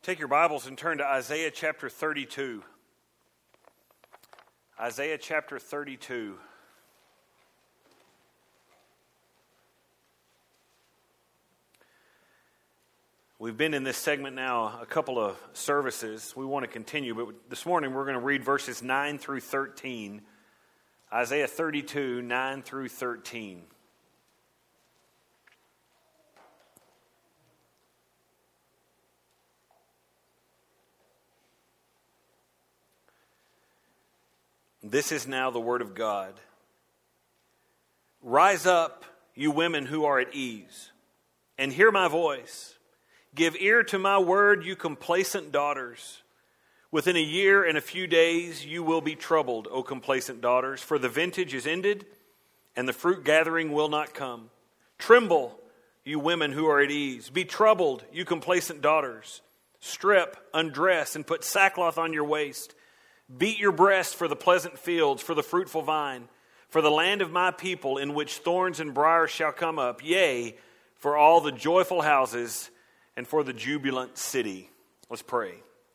Take your Bibles and turn to Isaiah chapter 32. Isaiah chapter 32. We've been in this segment now a couple of services. We want to continue, but this morning we're going to read verses 9 through 13. Isaiah 32, 9 through 13. This is now the word of God. Rise up, you women who are at ease, and hear my voice. Give ear to my word, you complacent daughters. Within a year and a few days you will be troubled, O complacent daughters, for the vintage is ended, and the fruit gathering will not come. Tremble, you women who are at ease. Be troubled, you complacent daughters. Strip, undress, and put sackcloth on your waist. Beat your breast for the pleasant fields, for the fruitful vine, for the land of my people in which thorns and briars shall come up, yea, for all the joyful houses and for the jubilant city. Let's pray.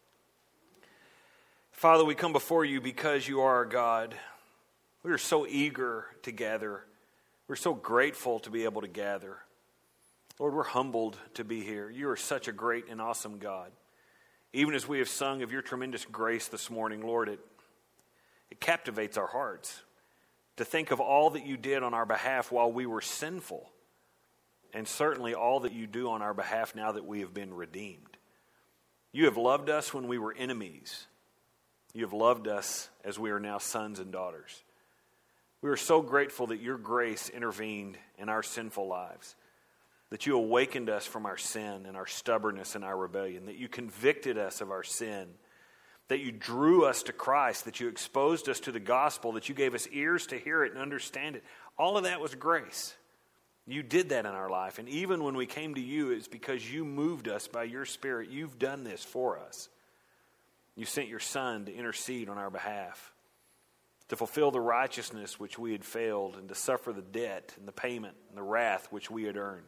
Father, we come before you because you are our God. We are so eager to gather. We're so grateful to be able to gather. Lord, we're humbled to be here. You are such a great and awesome God. Even as we have sung of your tremendous grace this morning, Lord, it captivates our hearts to think of all that you did on our behalf while we were sinful, and certainly all that you do on our behalf now that we have been redeemed. You have loved us when we were enemies. You have loved us as we are now sons and daughters. We are so grateful that your grace intervened in our sinful lives, that you awakened us from our sin and our stubbornness and our rebellion, that you convicted us of our sin, that you drew us to Christ, that you exposed us to the gospel, that you gave us ears to hear it and understand it. All of that was grace. You did that in our life. And even when we came to you, it's because you moved us by your Spirit. You've done this for us. You sent your Son to intercede on our behalf, to fulfill the righteousness which we had failed, and to suffer the debt and the payment and the wrath which we had earned.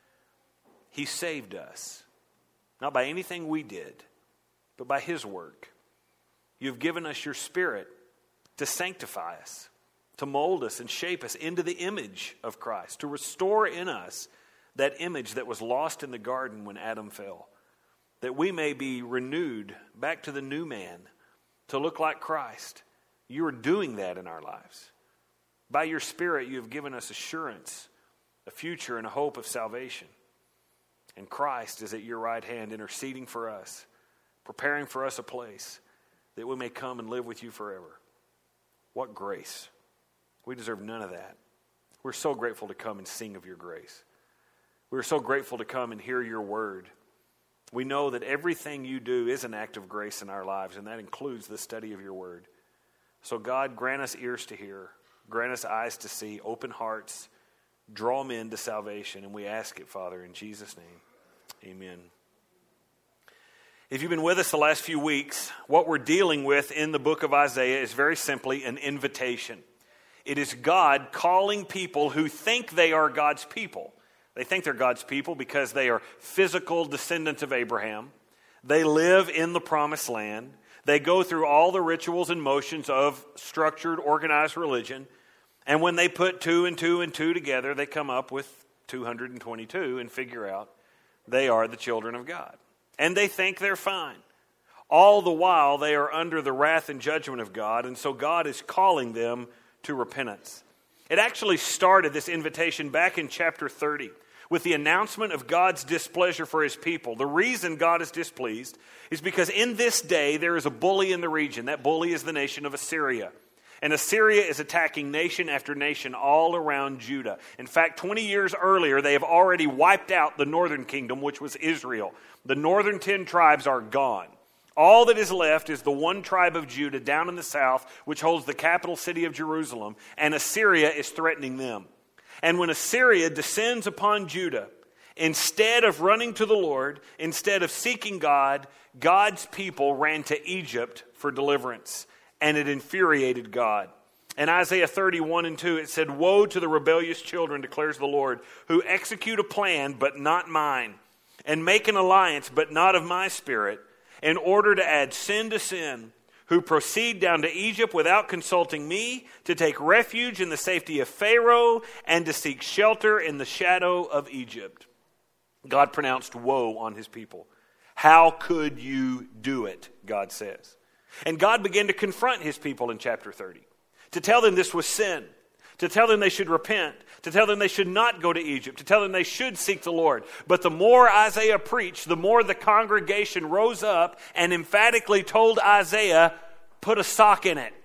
He saved us, not by anything we did, but by his work. You've given us your Spirit to sanctify us, to mold us and shape us into the image of Christ, to restore in us that image that was lost in the garden when Adam fell, that we may be renewed back to the new man, to look like Christ. You are doing that in our lives. By your Spirit, you have given us assurance, a future and a hope of salvation. And Christ is at your right hand interceding for us, preparing for us a place that we may come and live with you forever. What grace. We deserve none of that. We're so grateful to come and sing of your grace. We're so grateful to come and hear your word. We know that everything you do is an act of grace in our lives, and that includes the study of your word. So God, grant us ears to hear, grant us eyes to see, open hearts, draw men to salvation, and we ask it, Father, in Jesus' name. Amen. If you've been with us the last few weeks, what we're dealing with in the book of Isaiah is very simply an invitation. It is God calling people who think they are God's people. They think they're God's people because they are physical descendants of Abraham. They live in the promised land. They go through all the rituals and motions of structured, organized religion. And when they put two and two and two together, they come up with 222 and figure out they are the children of God. And they think they're fine. All the while, they are under the wrath and judgment of God, and so God is calling them to repentance. It actually started, this invitation, back in chapter 30, with the announcement of God's displeasure for his people. The reason God is displeased is because in this day, there is a bully in the region. That bully is the nation of Assyria. And Assyria is attacking nation after nation all around Judah. In fact, 20 years earlier, they have already wiped out the northern kingdom, which was Israel. The northern 10 tribes are gone. All that is left is the one tribe of Judah down in the south, which holds the capital city of Jerusalem, and Assyria is threatening them. And when Assyria descends upon Judah, instead of running to the Lord, instead of seeking God, God's people ran to Egypt for deliverance. And it infuriated God. In Isaiah 31:2, it said, "Woe to the rebellious children, declares the Lord, who execute a plan, but not mine, and make an alliance, but not of my spirit, in order to add sin to sin, who proceed down to Egypt without consulting me, to take refuge in the safety of Pharaoh, and to seek shelter in the shadow of Egypt. God pronounced woe on his people. How could you do it, God says. And God began to confront his people in chapter 30, to tell them this was sin, to tell them they should repent, to tell them they should not go to Egypt, to tell them they should seek the Lord. But the more Isaiah preached, the more the congregation rose up and emphatically told Isaiah, put a sock in it.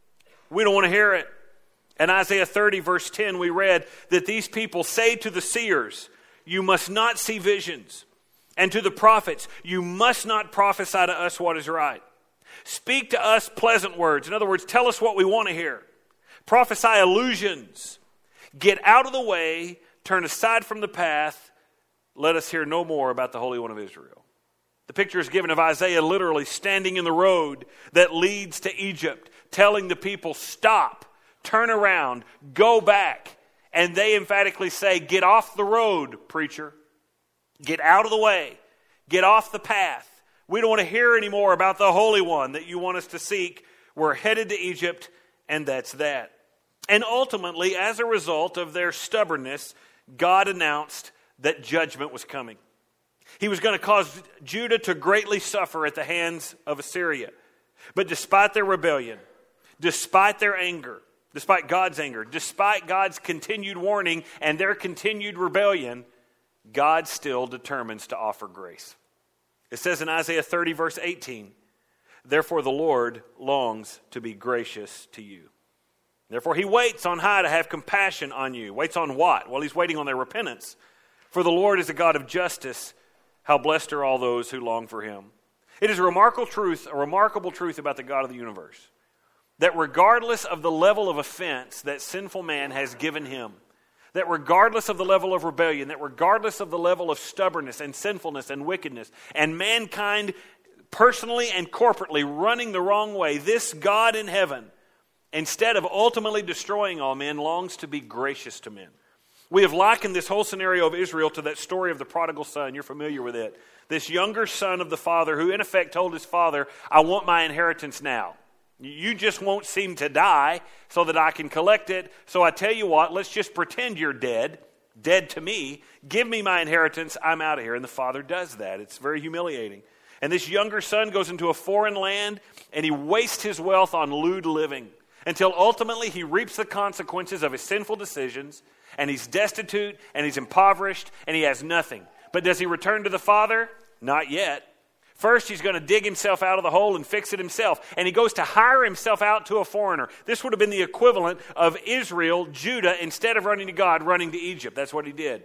We don't want to hear it. In Isaiah 30 verse 10 we read that these people say to the seers, you must not see visions. And to the prophets, you must not prophesy to us what is right. Speak to us pleasant words. In other words, tell us what we want to hear. Prophesy illusions. Get out of the way. Turn aside from the path. Let us hear no more about the Holy One of Israel. The picture is given of Isaiah literally standing in the road that leads to Egypt, telling the people, stop, turn around, go back. And they emphatically say, get off the road, preacher. Get out of the way. Get off the path. We don't want to hear anymore about the Holy One that you want us to seek. We're headed to Egypt, and that's that. And ultimately, as a result of their stubbornness, God announced that judgment was coming. He was going to cause Judah to greatly suffer at the hands of Assyria. But despite their rebellion, despite their anger, despite God's anger, despite God's continued warning and their continued rebellion, God still determines to offer grace. It says in Isaiah 30 verse 18, therefore the Lord longs to be gracious to you. Therefore he waits on high to have compassion on you. Waits on what? Well, he's waiting on their repentance. For the Lord is a God of justice. How blessed are all those who long for him. It is a remarkable truth about the God of the universe, that regardless of the level of offense that sinful man has given him, that regardless of the level of rebellion, that regardless of the level of stubbornness and sinfulness and wickedness, and mankind personally and corporately running the wrong way, this God in heaven, instead of ultimately destroying all men, longs to be gracious to men. We have likened this whole scenario of Israel to that story of the prodigal son. You're familiar with it. This younger son of the father who in effect told his father, I want my inheritance now. You just won't seem to die so that I can collect it. So I tell you what, let's just pretend you're dead to me. Give me my inheritance. I'm out of here. And the father does that. It's very humiliating. And this younger son goes into a foreign land and he wastes his wealth on lewd living until ultimately he reaps the consequences of his sinful decisions, and he's destitute and he's impoverished and he has nothing. But does he return to the father? Not yet. First, he's going to dig himself out of the hole and fix it himself. And he goes to hire himself out to a foreigner. This would have been the equivalent of Israel, Judah, instead of running to God, running to Egypt. That's what he did.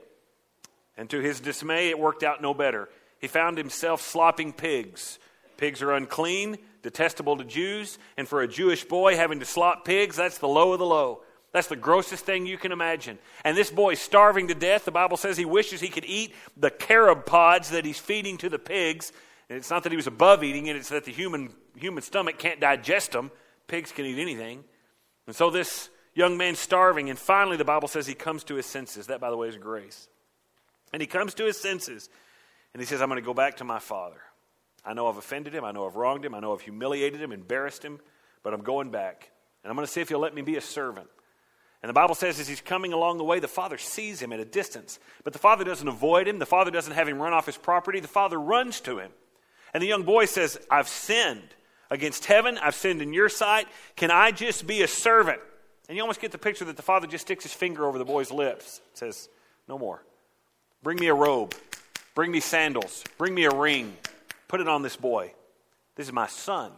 And to his dismay, it worked out no better. He found himself slopping pigs. Pigs are unclean, detestable to Jews. And for a Jewish boy, having to slop pigs, that's the low of the low. That's the grossest thing you can imagine. And this boy's starving to death. The Bible says he wishes he could eat the carob pods that he's feeding to the pigs. And it's not that he was above eating it, it's that the human stomach can't digest them. Pigs can eat anything. And so this young man's starving, and finally the Bible says he comes to his senses. That, by the way, is grace. And he comes to his senses, and he says, I'm going to go back to my father. I know I've offended him, I know I've wronged him, I know I've humiliated him, embarrassed him, but I'm going back. And I'm going to see if he'll let me be a servant. And the Bible says as he's coming along the way, the father sees him at a distance. But the father doesn't avoid him. The father doesn't have him run off his property. The father runs to him. And the young boy says, I've sinned against heaven. I've sinned in your sight. Can I just be a servant? And you almost get the picture that the father just sticks his finger over the boy's lips. Says, no more. Bring me a robe. Bring me sandals. Bring me a ring. Put it on this boy. This is my son.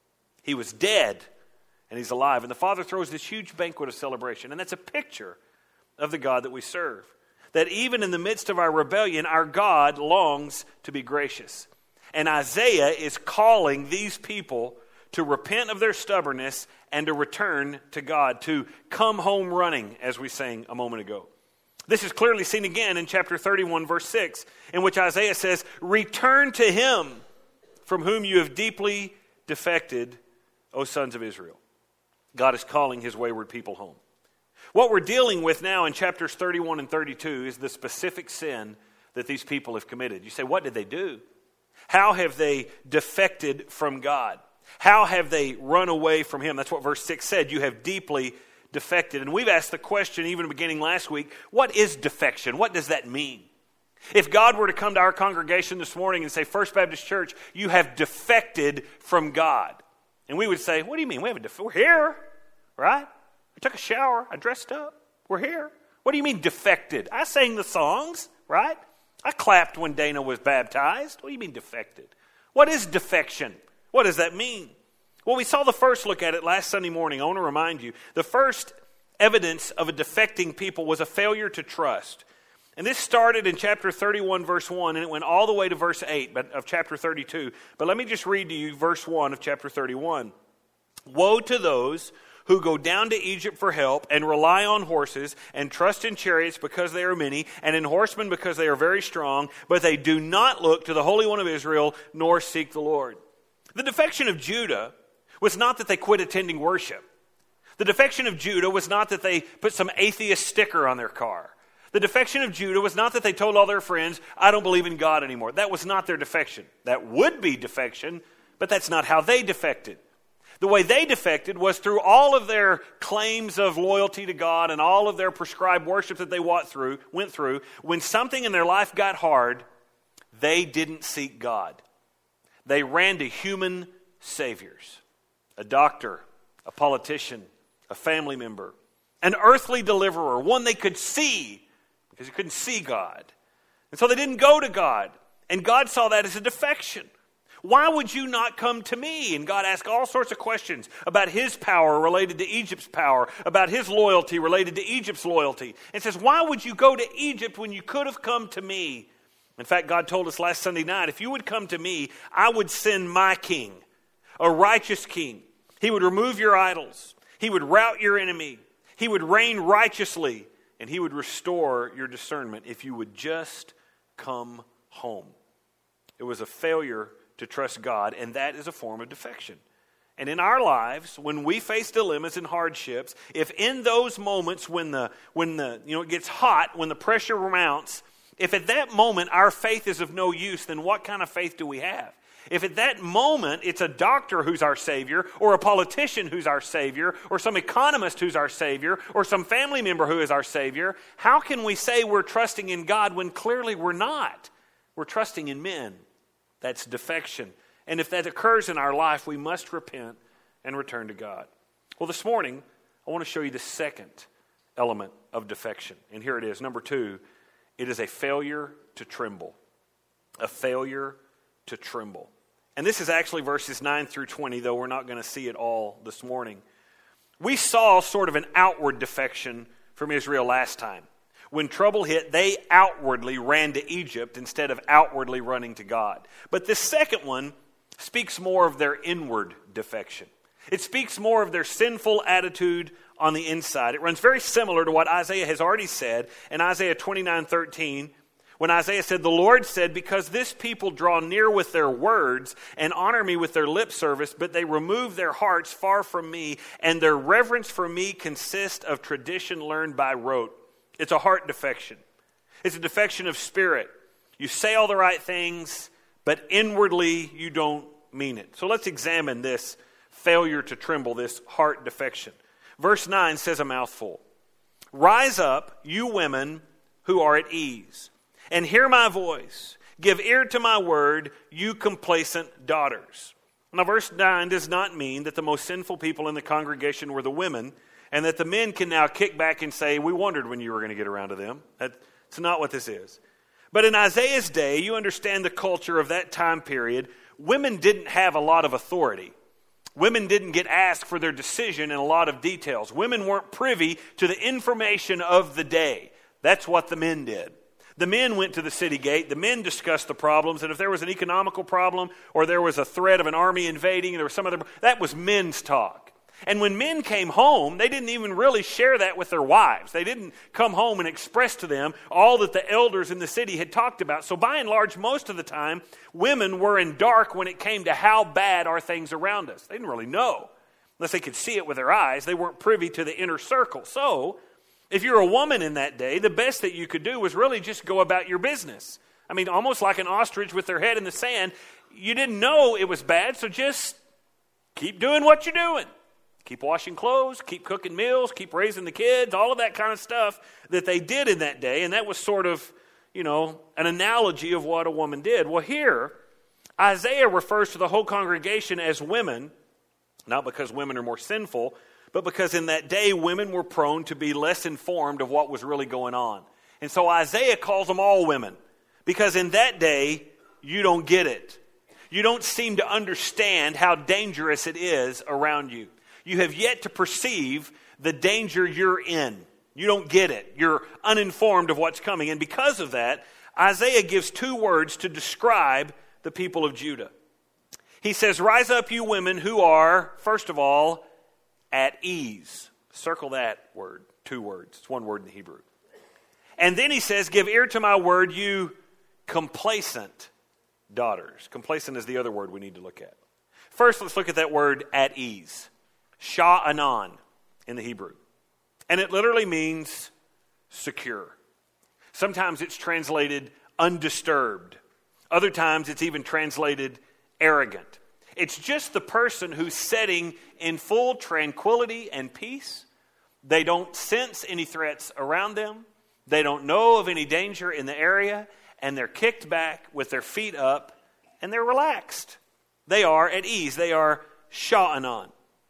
He was dead, and he's alive. And the father throws this huge banquet of celebration. And that's a picture of the God that we serve. That even in the midst of our rebellion, our God longs to be gracious. And Isaiah is calling these people to repent of their stubbornness and to return to God, to come home running, as we sang a moment ago. This is clearly seen again in chapter 31, verse 6, in which Isaiah says, return to him from whom you have deeply defected, O sons of Israel. God is calling his wayward people home. What we're dealing with now in chapters 31 and 32 is the specific sin that these people have committed. You say, what did they do? How have they defected from God? How have they run away from Him? That's what verse 6 said. You have deeply defected. And we've asked the question, even beginning last week, what is defection? What does that mean? If God were to come to our congregation this morning and say, First Baptist Church, you have defected from God. And we would say, what do you mean? We're here, right? I took a shower. I dressed up. We're here. What do you mean defected? I sang the songs, right? I clapped when Dana was baptized. What do you mean defected? What is defection? What does that mean? Well, we saw the first look at it last Sunday morning. I want to remind you, the first evidence of a defecting people was a failure to trust. And this started in chapter 31, verse 1, and it went all the way to verse 8 of chapter 32. But let me just read to you verse 1 of chapter 31. Woe to those who go down to Egypt for help and rely on horses and trust in chariots because they are many and in horsemen because they are very strong, but they do not look to the Holy One of Israel nor seek the Lord. The defection of Judah was not that they quit attending worship. The defection of Judah was not that they put some atheist sticker on their car. The defection of Judah was not that they told all their friends, I don't believe in God anymore. That was not their defection. That would be defection, but that's not how they defected. The way they defected was through all of their claims of loyalty to God and all of their prescribed worship that they went through. When something in their life got hard, they didn't seek God. They ran to human saviors. A doctor, a politician, a family member, an earthly deliverer, one they could see because you couldn't see God. And so they didn't go to God. And God saw that as a defection. Why would you not come to me? And God asked all sorts of questions about His power related to Egypt's power, about His loyalty related to Egypt's loyalty. And says, why would you go to Egypt when you could have come to me? In fact, God told us last Sunday night, if you would come to me, I would send my king, a righteous king. He would remove your idols. He would rout your enemy. He would reign righteously. And He would restore your discernment if you would just come home. It was a failure to trust God, and that is a form of defection. And in our lives, when we face dilemmas and hardships, if in those moments when it gets hot, when the pressure mounts, if at that moment our faith is of no use, then what kind of faith do we have? If at that moment it's a doctor who's our Savior, or a politician who's our Savior, or some economist who's our Savior, or some family member who is our Savior, how can we say we're trusting in God when clearly we're not? We're trusting in men. That's defection. And if that occurs in our life, we must repent and return to God. Well, this morning, I want to show you the second element of defection. And here it is. Number 2, it is a failure to tremble. A failure to tremble. And this is actually verses 9 through 20, though we're not going to see it all this morning. We saw sort of an outward defection from Israel last time. When trouble hit, they outwardly ran to Egypt instead of outwardly running to God. But this second one speaks more of their inward defection. It speaks more of their sinful attitude on the inside. It runs very similar to what Isaiah has already said in Isaiah 29:13. When Isaiah said, the Lord said, because this people draw near with their words and honor me with their lip service, but they remove their hearts far from me, and their reverence for me consists of tradition learned by rote. It's a heart defection. It's a defection of spirit. You say all the right things, but inwardly you don't mean it. So let's examine this failure to tremble, this heart defection. Verse 9 says a mouthful. Rise up, you women who are at ease, and hear my voice. Give ear to my word, you complacent daughters. Now, verse 9 does not mean that the most sinful people in the congregation were the women, and that the men can now kick back and say, we wondered when you were going to get around to them. That's not what this is. But in Isaiah's day, you understand the culture of that time period. Women didn't have a lot of authority. Women didn't get asked for their decision in a lot of details. Women weren't privy to the information of the day. That's what the men did. The men went to the city gate. The men discussed the problems. And if there was an economical problem or there was a threat of an army invading, there was some other, that was men's talk. And when men came home, they didn't even really share that with their wives. They didn't come home and express to them all that the elders in the city had talked about. So by and large, most of the time, women were in dark when it came to how bad are things around us. They didn't really know. Unless they could see it with their eyes, they weren't privy to the inner circle. So if you're a woman in that day, the best that you could do was really just go about your business. I mean, almost like an ostrich with their head in the sand. You didn't know it was bad, so just keep doing what you're doing. Keep washing clothes, keep cooking meals, keep raising the kids, all of that kind of stuff that they did in that day. And that was sort of, an analogy of what a woman did. Well, here, Isaiah refers to the whole congregation as women, not because women are more sinful, but because in that day, women were prone to be less informed of what was really going on. And so Isaiah calls them all women, because in that day, you don't get it. You don't seem to understand how dangerous it is around you. You have yet to perceive the danger you're in. You don't get it. You're uninformed of what's coming. And because of that, Isaiah gives 2 words to describe the people of Judah. He says, "Rise up, you women who are, first of all, at ease." Circle that word, 2 words. It's 1 word in the Hebrew. And then he says, "Give ear to my word, you complacent daughters." Complacent is the other word we need to look at. First, let's look at that word at ease. Sha'anan in the Hebrew. And it literally means secure. Sometimes it's translated undisturbed. Other times it's even translated arrogant. It's just the person who's sitting in full tranquility and peace. They don't sense any threats around them. They don't know of any danger in the area. And they're kicked back with their feet up. And they're relaxed. They are at ease. They are Sha'anan.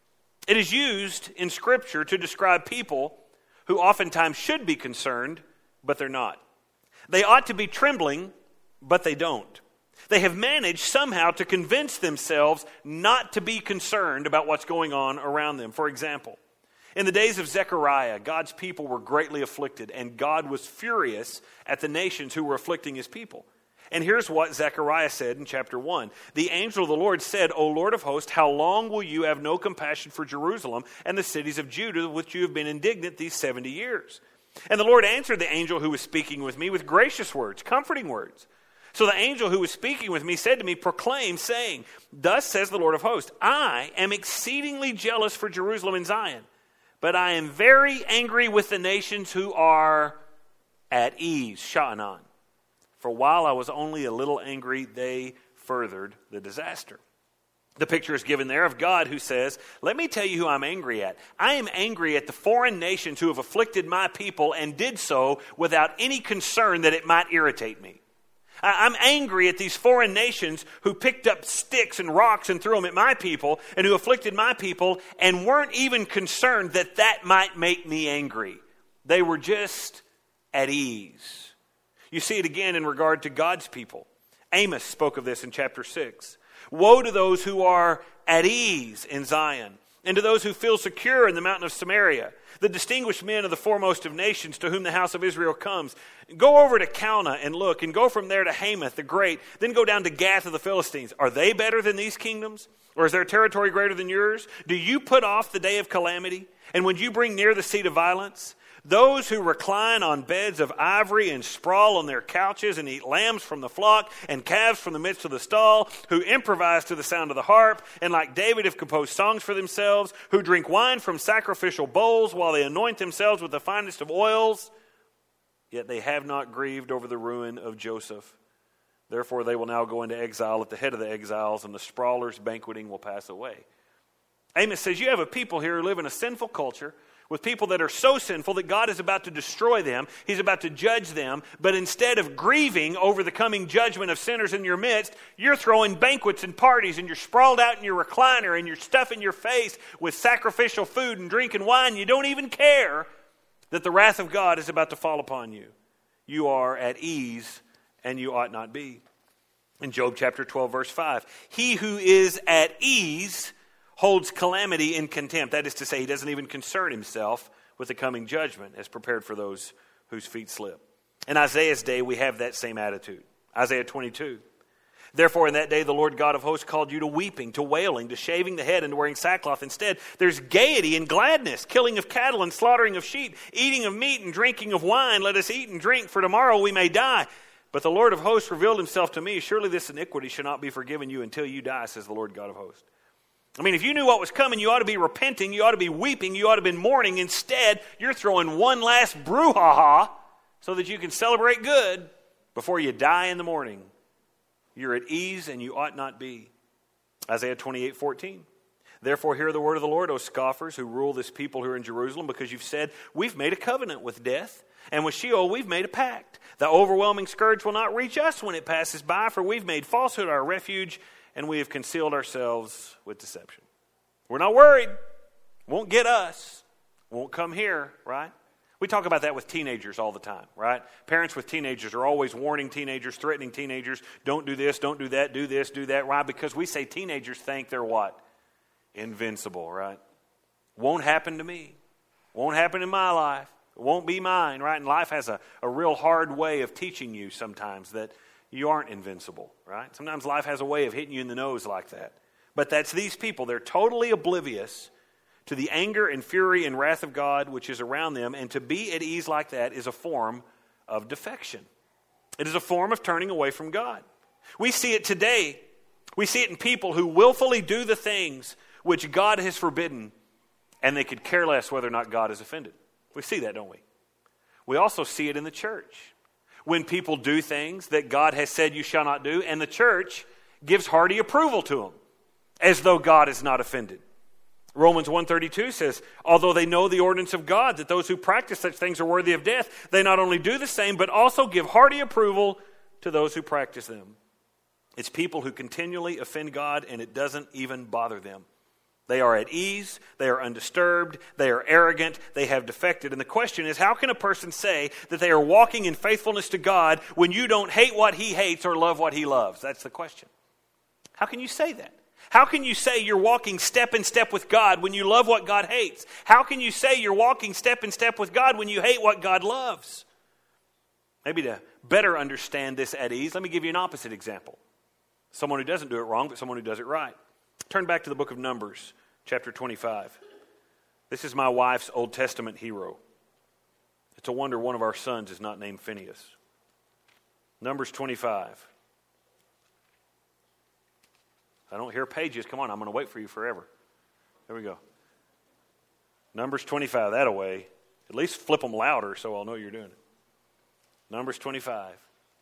It is used in Scripture to describe people who oftentimes should be concerned, but they're not. They ought to be trembling, but they don't. They have managed somehow to convince themselves not to be concerned about what's going on around them. For example, in the days of Zechariah, God's people were greatly afflicted, and God was furious at the nations who were afflicting his people. And here's what Zechariah said in chapter 1. "The angel of the Lord said, O Lord of hosts, how long will you have no compassion for Jerusalem and the cities of Judah, with which you have been indignant these 70 years? And the Lord answered the angel who was speaking with me with gracious words, comforting words. So the angel who was speaking with me said to me, proclaim, saying, Thus says the Lord of hosts, I am exceedingly jealous for Jerusalem and Zion, but I am very angry with the nations who are at ease," Sha'anan. "For while I was only a little angry, they furthered the disaster." The picture is given there of God who says, "Let me tell you who I'm angry at. I am angry at the foreign nations who have afflicted my people and did so without any concern that it might irritate me. I'm angry at these foreign nations who picked up sticks and rocks and threw them at my people and who afflicted my people and weren't even concerned that that might make me angry. They were just at ease." You see it again in regard to God's people. Amos spoke of this in chapter 6. "Woe to those who are at ease in Zion, and to those who feel secure in the mountain of Samaria, the distinguished men of the foremost of nations to whom the house of Israel comes. Go over to Calneh and look, and go from there to Hamath the great, then go down to Gath of the Philistines. Are they better than these kingdoms? Or is their territory greater than yours? Do you put off the day of calamity? And when you bring near the seat of violence? Those who recline on beds of ivory and sprawl on their couches and eat lambs from the flock and calves from the midst of the stall, who improvise to the sound of the harp, and like David have composed songs for themselves, who drink wine from sacrificial bowls while they anoint themselves with the finest of oils, yet they have not grieved over the ruin of Joseph. Therefore they will now go into exile at the head of the exiles, and the sprawlers banqueting will pass away." Amos says you have a people here who live in a sinful culture, with people that are so sinful that God is about to destroy them. He's about to judge them. But instead of grieving over the coming judgment of sinners in your midst, you're throwing banquets and parties, and you're sprawled out in your recliner, and you're stuffing your face with sacrificial food and drinking wine. You don't even care that the wrath of God is about to fall upon you. You are at ease, and you ought not be. In Job chapter 12, verse 5, "He who is at ease holds calamity in contempt." That is to say, he doesn't even concern himself with the coming judgment as prepared for those whose feet slip. In Isaiah's day, we have that same attitude. Isaiah 22. "Therefore in that day the Lord God of hosts called you to weeping, to wailing, to shaving the head, and to wearing sackcloth. Instead, there's gaiety and gladness, killing of cattle and slaughtering of sheep, eating of meat and drinking of wine. Let us eat and drink, for tomorrow we may die. But the Lord of hosts revealed himself to me. Surely this iniquity shall not be forgiven you until you die, says the Lord God of hosts." I mean, if you knew what was coming, you ought to be repenting, you ought to be weeping, you ought to be mourning. Instead, you're throwing one last brouhaha so that you can celebrate good Before you die in the morning, you're at ease and you ought not be. Isaiah 28:14. Therefore hear the word of the Lord, O scoffers who rule this people who are in Jerusalem, because you've said, we've made a covenant with death, and with Sheol we've made a pact. The overwhelming scourge will not reach us when it passes by, for we've made falsehood our refuge, and we have concealed ourselves with deception. We're not worried. Won't get us. Won't come here, right? We talk about that with teenagers all the time, right? Parents with teenagers are always warning teenagers, threatening teenagers, don't do this, don't do that, do this, do that. Why? Because we say teenagers think they're what? Invincible, right? Won't happen to me. Won't happen in my life. It won't be mine, right? And life has a real hard way of teaching you sometimes that you aren't invincible, right? Sometimes life has a way of hitting you in the nose like that. But that's these people. They're totally oblivious to the anger and fury and wrath of God which is around them. And to be at ease like that is a form of defection. It is a form of turning away from God. We see it today. We see it in people who willfully do the things which God has forbidden, and they could care less whether or not God is offended. We see that, don't we? We also see it in the church. When people do things that God has said you shall not do, and the church gives hearty approval to them, as though God is not offended. Romans 1:32 says, although they know the ordinance of God, that those who practice such things are worthy of death, they not only do the same, but also give hearty approval to those who practice them. It's people who continually offend God, and it doesn't even bother them. They are at ease, they are undisturbed, they are arrogant, they have defected. And the question is, how can a person say that they are walking in faithfulness to God when you don't hate what he hates or love what he loves? That's the question. How can you say that? How can you say you're walking step in step with God when you love what God hates? How can you say you're walking step in step with God when you hate what God loves? Maybe to better understand this at ease, let me give you an opposite example. Someone who doesn't do it wrong, but someone who does it right. Turn back to the book of Numbers, chapter 25. This is my wife's Old Testament hero. It's a wonder one of our sons is not named Phineas. Numbers 25. I don't hear pages. Come on, I'm going to wait for you forever. There we go. Numbers 25, that away. At least flip them louder so I'll know you're doing it. Numbers 25.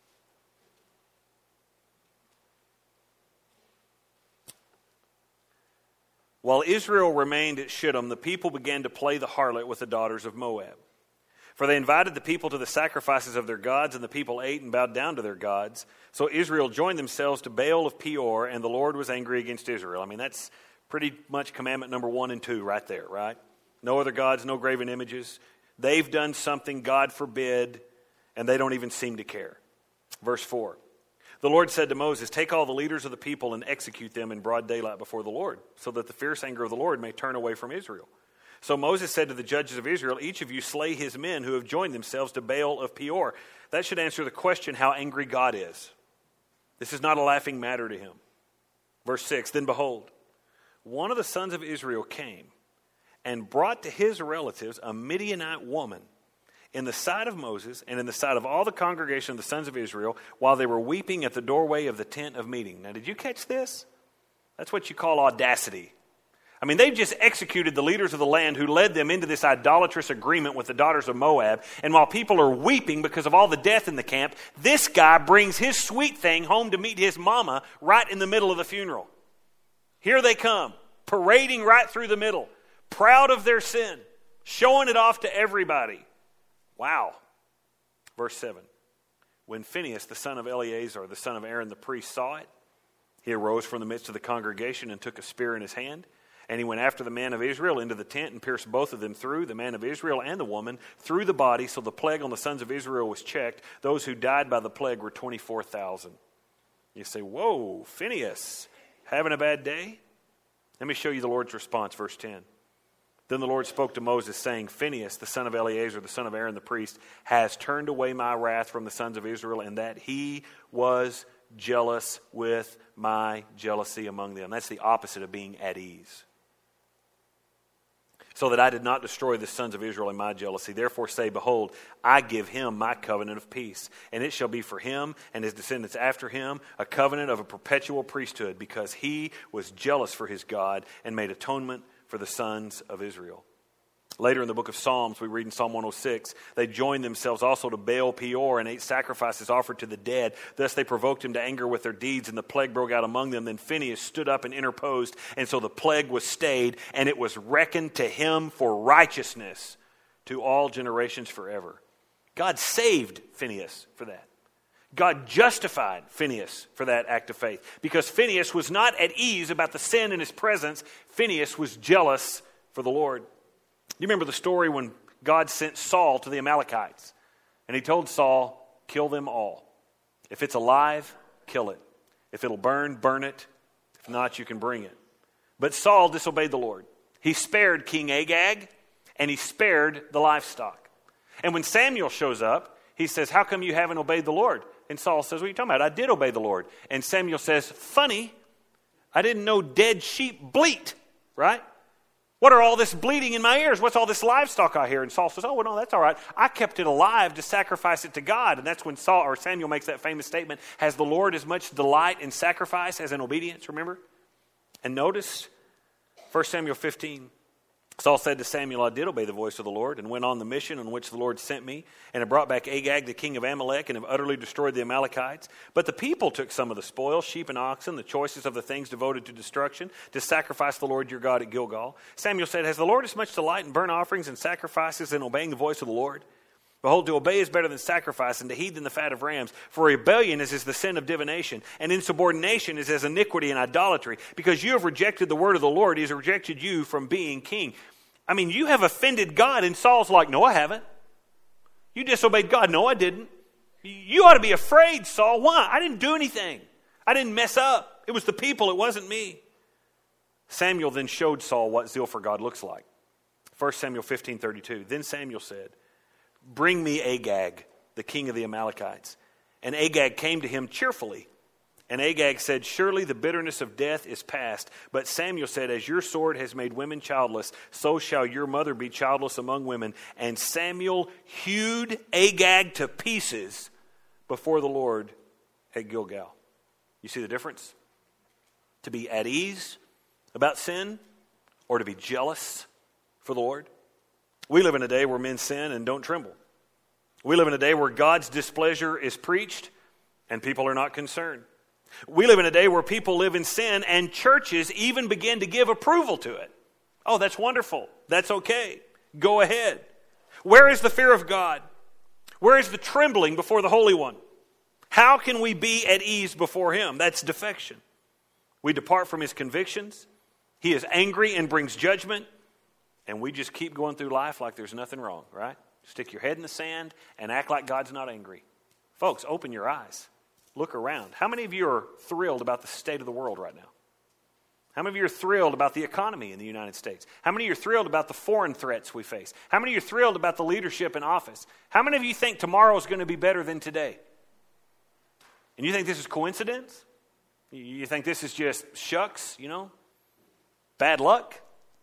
While Israel remained at Shittim, the people began to play the harlot with the daughters of Moab. For they invited the people to the sacrifices of their gods, and the people ate and bowed down to their gods. So Israel joined themselves to Baal of Peor, and the Lord was angry against Israel. I mean, that's pretty much commandment number 1 and 2 right there, right? No other gods, no graven images. They've done something God forbid, and they don't even seem to care. Verse 4. The Lord said to Moses, take all the leaders of the people and execute them in broad daylight before the Lord, so that the fierce anger of the Lord may turn away from Israel. So Moses said to the judges of Israel, each of you slay his men who have joined themselves to Baal of Peor. That should answer the question how angry God is. This is not a laughing matter to him. Verse 6, then behold, one of the sons of Israel came and brought to his relatives a Midianite woman in the sight of Moses and in the sight of all the congregation of the sons of Israel while they were weeping at the doorway of the tent of meeting. Now, did you catch this? That's what you call audacity. I mean, they've just executed the leaders of the land who led them into this idolatrous agreement with the daughters of Moab. And while people are weeping because of all the death in the camp, this guy brings his sweet thing home to meet his mama right in the middle of the funeral. Here they come, parading right through the middle, proud of their sin, showing it off to everybody. Wow. Verse 7. When Phinehas, the son of Eleazar, the son of Aaron the priest, saw it, he arose from the midst of the congregation and took a spear in his hand. And he went after the man of Israel into the tent and pierced both of them through, the man of Israel and the woman, through the body. So the plague on the sons of Israel was checked. Those who died by the plague were 24,000. You say, whoa, Phinehas, having a bad day? Let me show you the Lord's response, verse 10. Then the Lord spoke to Moses, saying, Phinehas, the son of Eleazar, the son of Aaron the priest, has turned away my wrath from the sons of Israel, and that he was jealous with my jealousy among them. That's the opposite of being at ease. So that I did not destroy the sons of Israel in my jealousy. Therefore say, behold, I give him my covenant of peace. And it shall be for him and his descendants after him a covenant of a perpetual priesthood, because he was jealous for his God and made atonement for the sons of Israel. Later in the book of Psalms, we read in Psalm 106, they joined themselves also to Baal Peor and ate sacrifices offered to the dead. Thus they provoked him to anger with their deeds, and the plague broke out among them. Then Phinehas stood up and interposed, and so the plague was stayed, and it was reckoned to him for righteousness to all generations forever. God saved Phinehas for that. God justified Phinehas for that act of faith. Because Phinehas was not at ease about the sin in his presence, Phinehas was jealous for the Lord. You remember the story when God sent Saul to the Amalekites. And he told Saul, kill them all. If it's alive, kill it. If it'll burn, burn it. If not, you can bring it. But Saul disobeyed the Lord. He spared King Agag, and he spared the livestock. And when Samuel shows up, he says, how come you haven't obeyed the Lord? And Saul says, what are you talking about? I did obey the Lord. And Samuel says, funny, I didn't know dead sheep bleat, right? What are all this bleating in my ears? What's all this livestock I hear? And Saul says, oh, well, no, that's all right. I kept it alive to sacrifice it to God. And that's when Samuel makes that famous statement, has the Lord as much delight in sacrifice as in obedience, remember? And notice 1 Samuel 15. Saul said to Samuel, I did obey the voice of the Lord and went on the mission on which the Lord sent me and have brought back Agag, the king of Amalek, and have utterly destroyed the Amalekites. But the people took some of the spoil, sheep and oxen, the choicest of the things devoted to destruction, to sacrifice the Lord your God at Gilgal. Samuel said, has the Lord as much delight in burnt offerings and sacrifices in obeying the voice of the Lord? Behold, to obey is better than sacrifice, and to heed than the fat of rams. For rebellion is as the sin of divination, and insubordination is as iniquity and idolatry. Because you have rejected the word of the Lord, he has rejected you from being king. I mean, you have offended God. And Saul's like, no, I haven't. You disobeyed God. No, I didn't. You ought to be afraid, Saul. Why? I didn't do anything. I didn't mess up. It was the people. It wasn't me. Samuel then showed Saul what zeal for God looks like. 1 Samuel 15:32. Then Samuel said, bring me Agag, the king of the Amalekites. And Agag came to him cheerfully. And Agag said, surely the bitterness of death is past. But Samuel said, as your sword has made women childless, so shall your mother be childless among women. And Samuel hewed Agag to pieces before the Lord at Gilgal. You see the difference? To be at ease about sin or to be jealous for the Lord? We live in a day where men sin and don't tremble. We live in a day where God's displeasure is preached and people are not concerned. We live in a day where people live in sin and churches even begin to give approval to it. Oh, that's wonderful. That's okay. Go ahead. Where is the fear of God? Where is the trembling before the Holy One? How can we be at ease before Him? That's defection. We depart from His convictions. He is angry and brings judgment. And we just keep going through life like there's nothing wrong, right? Stick your head in the sand and act like God's not angry. Folks, open your eyes. Look around. How many of you are thrilled about the state of the world right now? How many of you are thrilled about the economy in the United States? How many of you are thrilled about the foreign threats we face? How many of you are thrilled about the leadership in office? How many of you think tomorrow is going to be better than today? And you think this is coincidence? You think this is just shucks, bad luck?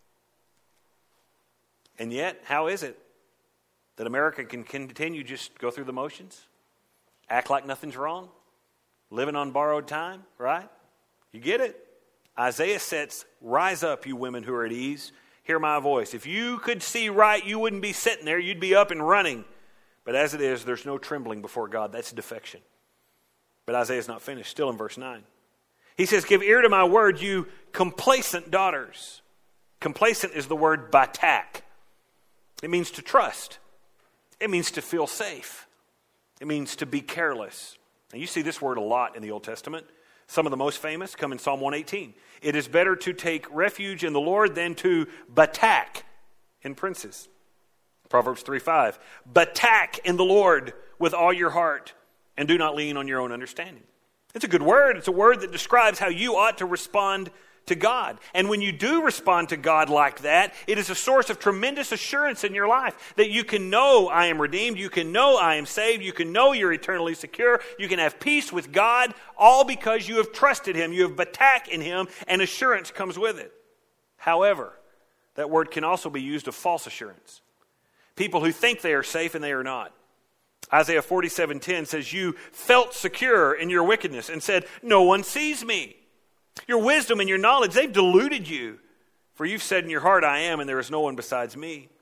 And yet, how is it that America can continue just go through the motions? Act like nothing's wrong? Living on borrowed time, right? You get it? Isaiah says, rise up, you women who are at ease. Hear my voice. If you could see right, you wouldn't be sitting there. You'd be up and running. But as it is, there's no trembling before God. That's defection. But Isaiah's not finished. Still in verse 9. He says, give ear to my word, you complacent daughters. Complacent is the word batak. It means to trust. It means to feel safe. It means to be careless. Now, you see this word a lot in the Old Testament. Some of the most famous come in Psalm 118. It is better to take refuge in the Lord than to batak in princes. Proverbs 3:5. Batak in the Lord with all your heart and do not lean on your own understanding. It's a good word. It's a word that describes how you ought to respond to God. And when you do respond to God like that, it is a source of tremendous assurance in your life that you can know I am redeemed, you can know I am saved, you can know you're eternally secure, you can have peace with God, all because you have trusted Him, you have batak in Him, and assurance comes with it. However, that word can also be used of false assurance. People who think they are safe and they are not. Isaiah 47:10 says, you felt secure in your wickedness and said, no one sees me. Your wisdom and your knowledge, they've deluded you. For you've said in your heart, I am, and there is no one besides me.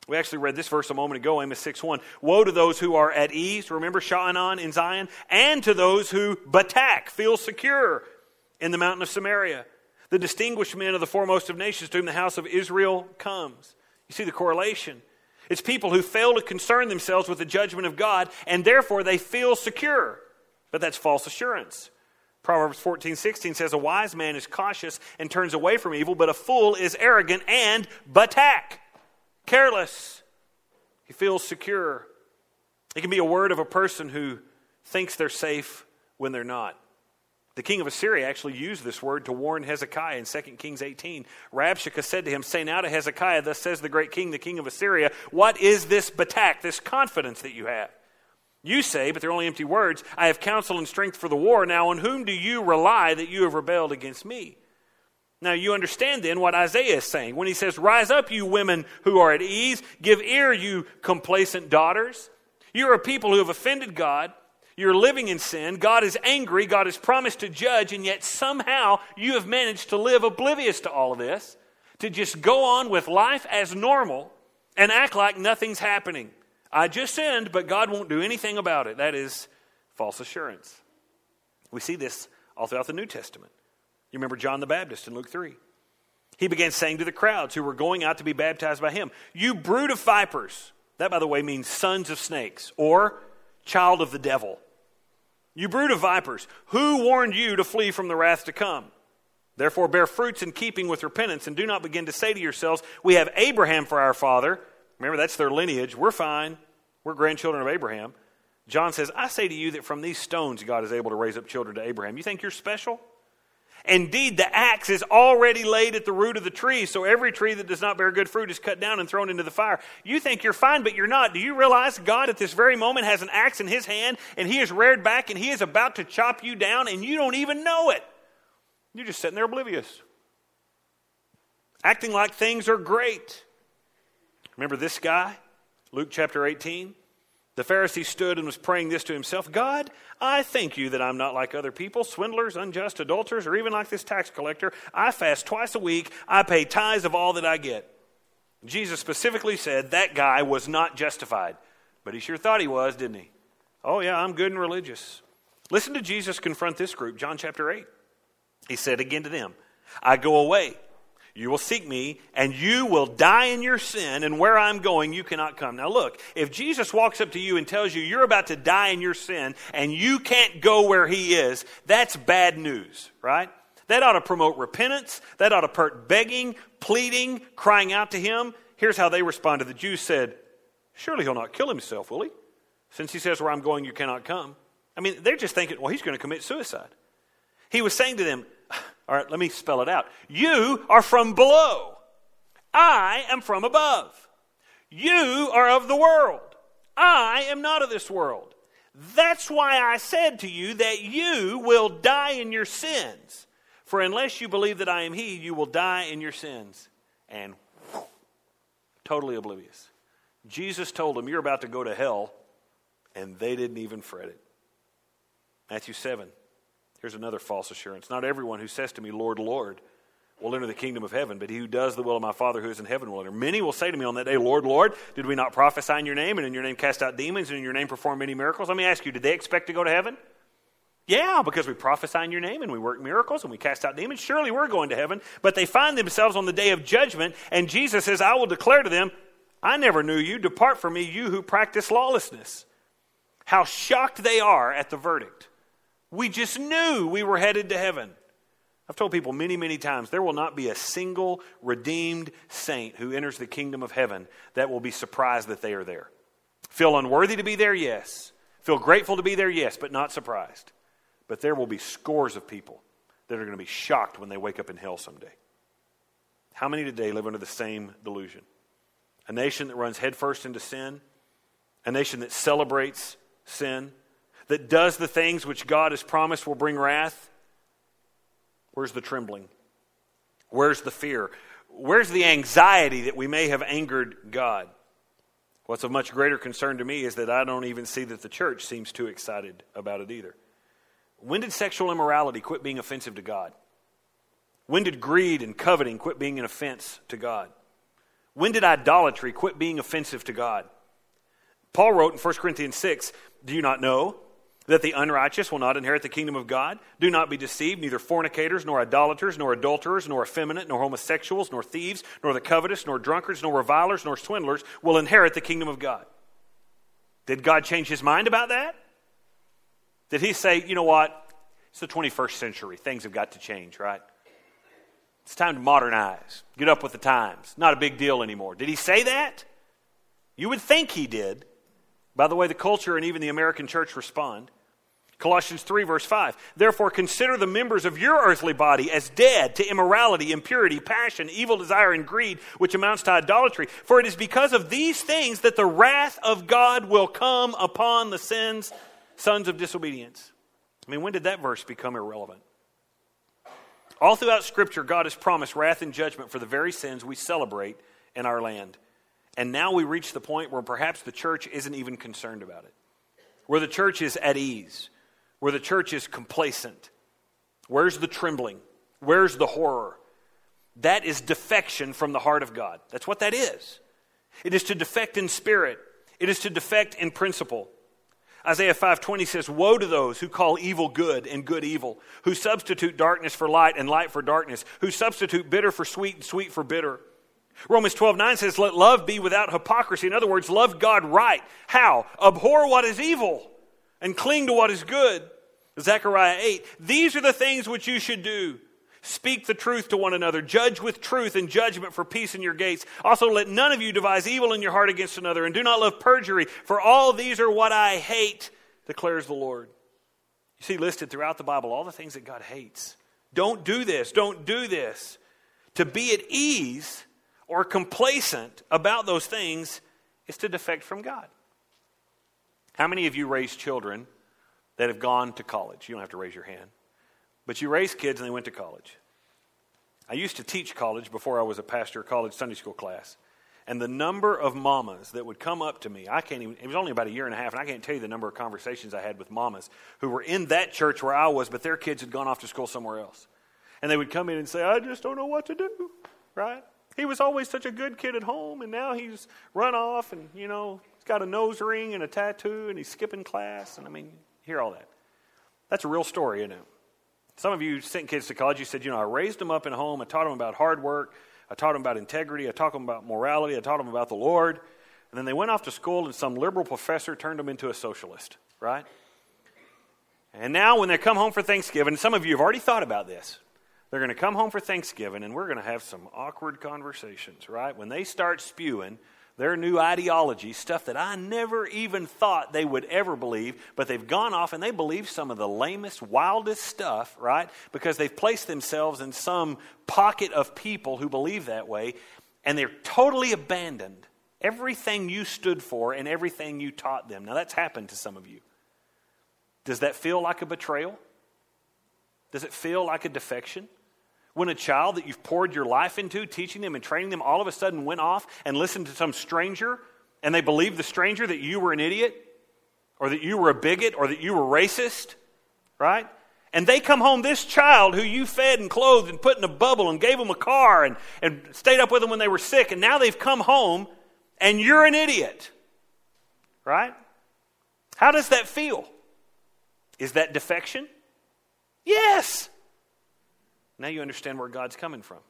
We actually read this verse a moment ago, Amos 6:1. Woe to those who are at ease, remember Sha'anan in Zion, and to those who batak, feel secure in the mountain of Samaria. The distinguished men of the foremost of nations to whom the house of Israel comes. You see the correlation. It's people who fail to concern themselves with the judgment of God, and therefore they feel secure. But that's false assurance. Proverbs 14:16 says, a wise man is cautious and turns away from evil, but a fool is arrogant and batak, careless. He feels secure. It can be a word of a person who thinks they're safe when they're not. The king of Assyria actually used this word to warn Hezekiah in 2 Kings 18. Rabshakeh said to him, say now to Hezekiah, thus says the great king, the king of Assyria, what is this batak, this confidence that you have? You say, but they're only empty words, I have counsel and strength for the war. Now on whom do you rely that you have rebelled against me? Now you understand then what Isaiah is saying when he says, rise up, you women who are at ease. Give ear, you complacent daughters. You are a people who have offended God. You're living in sin. God is angry. God has promised to judge, and yet somehow you have managed to live oblivious to all of this, to just go on with life as normal and act like nothing's happening. I just sinned, but God won't do anything about it. That is false assurance. We see this all throughout the New Testament. You remember John the Baptist in Luke 3. He began saying to the crowds who were going out to be baptized by him, you brood of vipers. That, by the way, means sons of snakes or child of the devil. You brood of vipers, who warned you to flee from the wrath to come? Therefore bear fruits in keeping with repentance, and do not begin to say to yourselves, we have Abraham for our father. Remember, that's their lineage. We're fine. We're grandchildren of Abraham. John says, I say to you that from these stones God is able to raise up children to Abraham. You think you're special? Indeed, the axe is already laid at the root of the tree, so every tree that does not bear good fruit is cut down and thrown into the fire. You think you're fine, but you're not. Do you realize God at this very moment has an axe in his hand, and he is reared back, and he is about to chop you down, and you don't even know it? You're just sitting there oblivious, acting like things are great. Remember this guy, Luke chapter 18? The Pharisee stood and was praying this to himself, God, I thank you that I'm not like other people, swindlers, unjust, adulterers, or even like this tax collector. I fast twice a week. I pay tithes of all that I get. Jesus specifically said that guy was not justified, but he sure thought he was, didn't he? Oh yeah, I'm good and religious. Listen to Jesus confront this group, John chapter 8. He said again to them, I go away. You will seek me, and you will die in your sin, and where I'm going, you cannot come. Now look, if Jesus walks up to you and tells you you're about to die in your sin, and you can't go where he is, that's bad news, right? That ought to promote repentance. That ought to promote begging, pleading, crying out to him. Here's how they responded. The Jews said, surely he'll not kill himself, will he? Since he says, where I'm going, you cannot come. I mean, they're just thinking, well, he's going to commit suicide. He was saying to them, all right, let me spell it out. You are from below. I am from above. You are of the world. I am not of this world. That's why I said to you that you will die in your sins. For unless you believe that I am he, you will die in your sins. And totally oblivious. Jesus told them, you're about to go to hell, and they didn't even fret it. Matthew 7. Here's another false assurance. Not everyone who says to me, Lord, Lord, will enter the kingdom of heaven, but he who does the will of my Father who is in heaven will enter. Many will say to me on that day, Lord, Lord, did we not prophesy in your name, and in your name cast out demons, and in your name perform many miracles? Let me ask you, did they expect to go to heaven? Yeah, because we prophesy in your name, and we work miracles, and we cast out demons. Surely we're going to heaven. But they find themselves on the day of judgment, and Jesus says, I will declare to them, I never knew you. Depart from me, you who practice lawlessness. How shocked they are at the verdict. We just knew we were headed to heaven. I've told people many, many times, there will not be a single redeemed saint who enters the kingdom of heaven that will be surprised that they are there. Feel unworthy to be there? Yes. Feel grateful to be there? Yes, but not surprised. But there will be scores of people that are going to be shocked when they wake up in hell someday. How many today live under the same delusion? A nation that runs headfirst into sin, a nation that celebrates sin, that does the things which God has promised will bring wrath. Where's the trembling? Where's the fear? Where's the anxiety that we may have angered God? What's of much greater concern to me is that I don't even see that the church seems too excited about it either. When did sexual immorality quit being offensive to God? When did greed and coveting quit being an offense to God? When did idolatry quit being offensive to God? Paul wrote in 1 Corinthians 6, do you not know that the unrighteous will not inherit the kingdom of God? Do not be deceived, neither fornicators, nor idolaters, nor adulterers, nor effeminate, nor homosexuals, nor thieves, nor the covetous, nor drunkards, nor revilers, nor swindlers will inherit the kingdom of God. Did God change his mind about that? Did he say, you know what? It's the 21st century. Things have got to change, right? It's time to modernize. Get up with the times. Not a big deal anymore. Did he say that? You would think he did. By the way, the culture and even the American church respond. Colossians 3, verse 5. Therefore, consider the members of your earthly body as dead to immorality, impurity, passion, evil desire, and greed, which amounts to idolatry. For it is because of these things that the wrath of God will come upon the sons of disobedience. I mean, when did that verse become irrelevant? All throughout Scripture, God has promised wrath and judgment for the very sins we celebrate in our land. And now we reach the point where perhaps the church isn't even concerned about it. Where the church is at ease. Where the church is complacent. Where's the trembling? Where's the horror? That is defection from the heart of God. That's what that is. It is to defect in spirit. It is to defect in principle. Isaiah 5:20 says, woe to those who call evil good and good evil, who substitute darkness for light and light for darkness, who substitute bitter for sweet and sweet for bitter. Romans 12:9 says, let love be without hypocrisy. In other words, love God right. How? Abhor what is evil and cling to what is good. Zechariah 8, these are the things which you should do. Speak the truth to one another. Judge with truth and judgment for peace in your gates. Also let none of you devise evil in your heart against another. And do not love perjury, for all these are what I hate, declares the Lord. You see listed throughout the Bible all the things that God hates. Don't do this. Don't do this. To be at ease or complacent about those things is to defect from God. How many of you raise children that have gone to college? You don't have to raise your hand. But you raised kids and they went to college. I used to teach college before I was a pastor, college Sunday school class. And the number of mamas that would come up to me, it was only about a year and a half, and I can't tell you the number of conversations I had with mamas who were in that church where I was, but their kids had gone off to school somewhere else. And they would come in and say, I just don't know what to do, right? He was always such a good kid at home, and now he's run off, and, he's got a nose ring and a tattoo, and he's skipping class. And, hear all that. That's a real story, isn't it? Some of you sent kids to college, you said, I raised them up in a home, I taught them about hard work, I taught them about integrity, I taught them about morality, I taught them about the Lord, and then they went off to school and some liberal professor turned them into a socialist, right? And now when they come home for Thanksgiving, some of you have already thought about this, they're going to come home for Thanksgiving and we're going to have some awkward conversations, right? When they start spewing their new ideology, stuff that I never even thought they would ever believe, but they've gone off and they believe some of the lamest, wildest stuff, right? Because they've placed themselves in some pocket of people who believe that way, and they're totally abandoned everything you stood for and everything you taught them. Now, that's happened to some of you. Does that feel like a betrayal? Does it feel like a defection? When a child that you've poured your life into, teaching them and training them, all of a sudden went off and listened to some stranger, and they believed the stranger that you were an idiot, or that you were a bigot, or that you were racist, right? And they come home, this child who you fed and clothed and put in a bubble and gave them a car and stayed up with them when they were sick, and now they've come home and you're an idiot, right? How does that feel? Is that defection? Yes. Now you understand where God's coming from.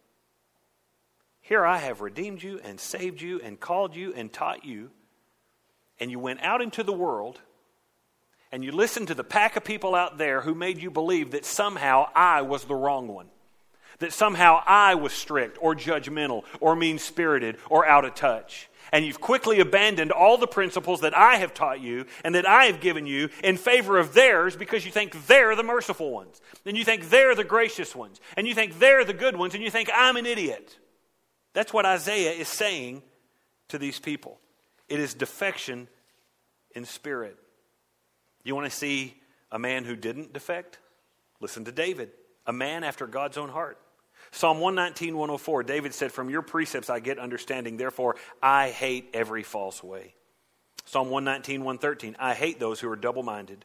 Here I have redeemed you and saved you and called you and taught you, and you went out into the world and you listened to the pack of people out there who made you believe that somehow I was the wrong one, that somehow I was strict or judgmental or mean-spirited or out of touch. And you've quickly abandoned all the principles that I have taught you and that I have given you in favor of theirs because you think they're the merciful ones. And you think they're the gracious ones. And you think they're the good ones. And you think I'm an idiot. That's what Isaiah is saying to these people. It is defection in spirit. You want to see a man who didn't defect? Listen to David, a man after God's own heart. Psalm 119, 104, David said, from your precepts I get understanding, therefore I hate every false way. Psalm 119, 113, I hate those who are double-minded.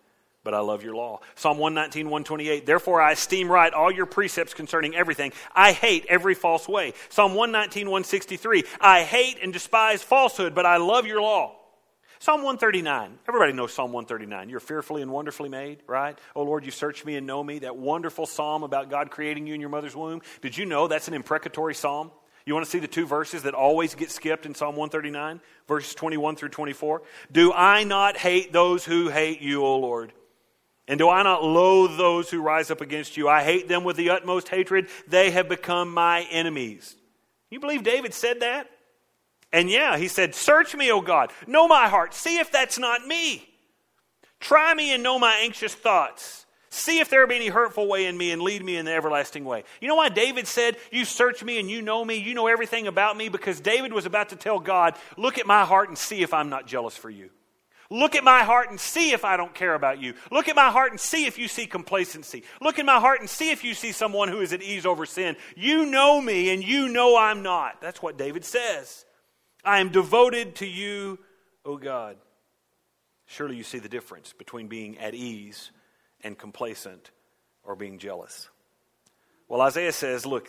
but I love your law. Psalm 119, 128, therefore I esteem right all your precepts concerning everything. I hate every false way. Psalm 119, 163, I hate and despise falsehood, but I love your law. Psalm 139, everybody knows Psalm 139. You're fearfully and wonderfully made, right? Oh Lord, you search me and know me. That wonderful psalm about God creating you in your mother's womb. Did you know that's an imprecatory psalm? You want to see the two verses that always get skipped in Psalm 139? Verses 21 through 24. Do I not hate those who hate you, O Lord? And do I not loathe those who rise up against you? I hate them with the utmost hatred. They have become my enemies. You believe David said that? And yeah, he said, search me, O God. Know my heart. See if that's not me. Try me and know my anxious thoughts. See if there be any hurtful way in me and lead me in the everlasting way. You know why David said, you search me and you know everything about me? Because David was about to tell God, look at my heart and see if I'm not jealous for you. Look at my heart and see if I don't care about you. Look at my heart and see if you see complacency. Look at my heart and see if you see someone who is at ease over sin. You know me and you know I'm not. That's what David says. I am devoted to you, O God. Surely you see the difference between being at ease and complacent or being jealous. Well, Isaiah says, look,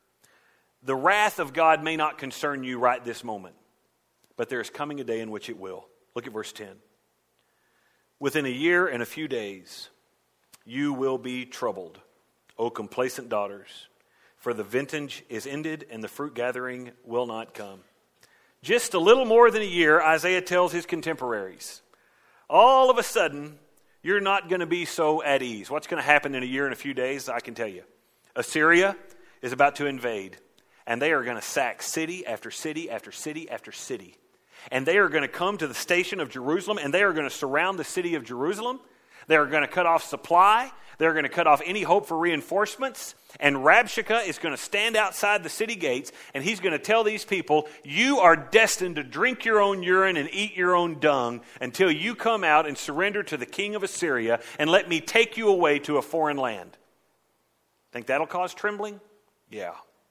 the wrath of God may not concern you right this moment, but there is coming a day in which it will. Look at verse 10. Within a year and a few days, you will be troubled, O complacent daughters, for the vintage is ended and the fruit gathering will not come. Just a little more than a year, Isaiah tells his contemporaries, all of a sudden, you're not going to be so at ease. What's going to happen in a year and a few days, I can tell you. Assyria is about to invade, and they are going to sack city after city after city after city. And they are going to come to the station of Jerusalem, and they are going to surround the city of Jerusalem. They are going to cut off supply. They're going to cut off any hope for reinforcements. And Rabshakeh is going to stand outside the city gates, and he's going to tell these people, you are destined to drink your own urine and eat your own dung until you come out and surrender to the king of Assyria and let me take you away to a foreign land. Think that'll cause trembling? Yeah.